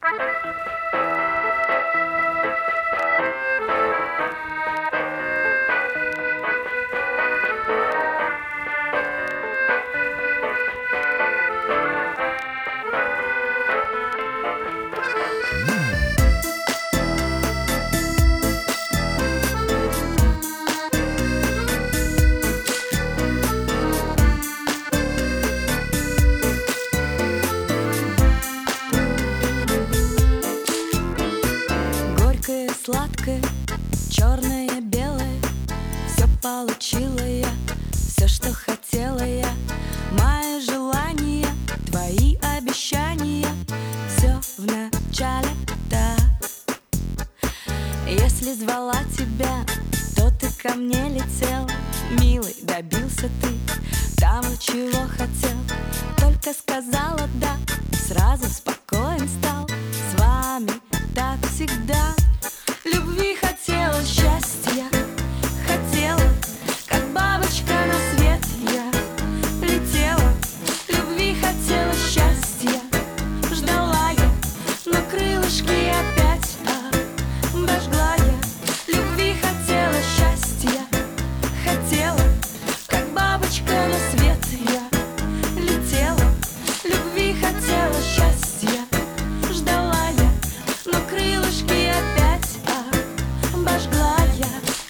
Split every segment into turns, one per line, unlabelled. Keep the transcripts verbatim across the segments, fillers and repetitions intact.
Сладкое, черное, белое, все получила я, все, что хотела я. Мои желания, твои обещания, все в начале так. Если звала тебя, то ты ко мне летел. Милый, добился ты того, чего хотел. Только сказала да, сразу спокоен стал. С вами так всегда. Любви хотела, счастья хотела, как бабочка на свет я летела. Любви хотела, счастья ждала я, но крылышки опять обожгла я. Любви хотела, счастья хотела, как бабочка на свет я летела. Любви хотела, счастья ждала я, но крылышки опять обожгла я.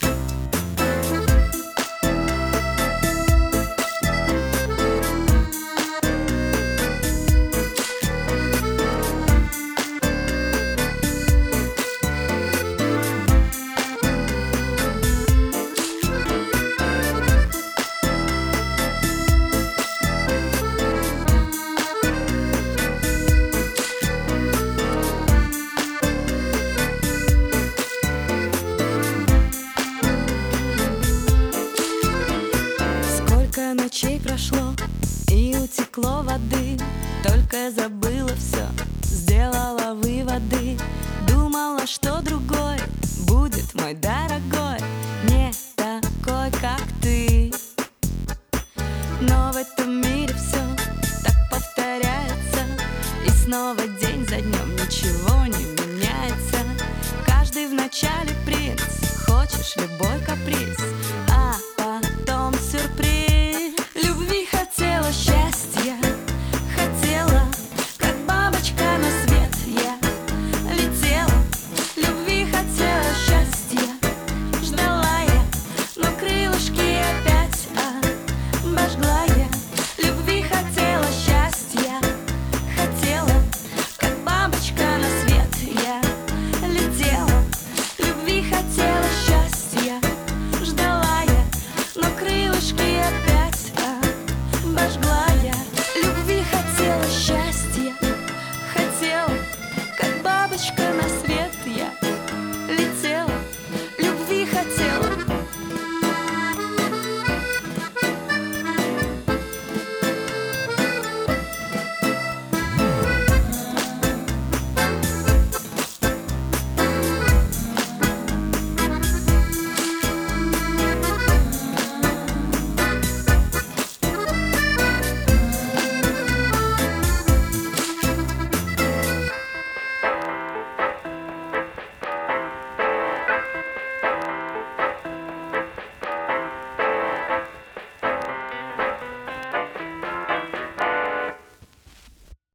Сколько ночей прошло и утекло воды, только забыла все, сделала выводы. Думала, что другой будет мой дорогой, не такой, как ты. Но в этом мире все так повторяется, и снова день за днем ничего не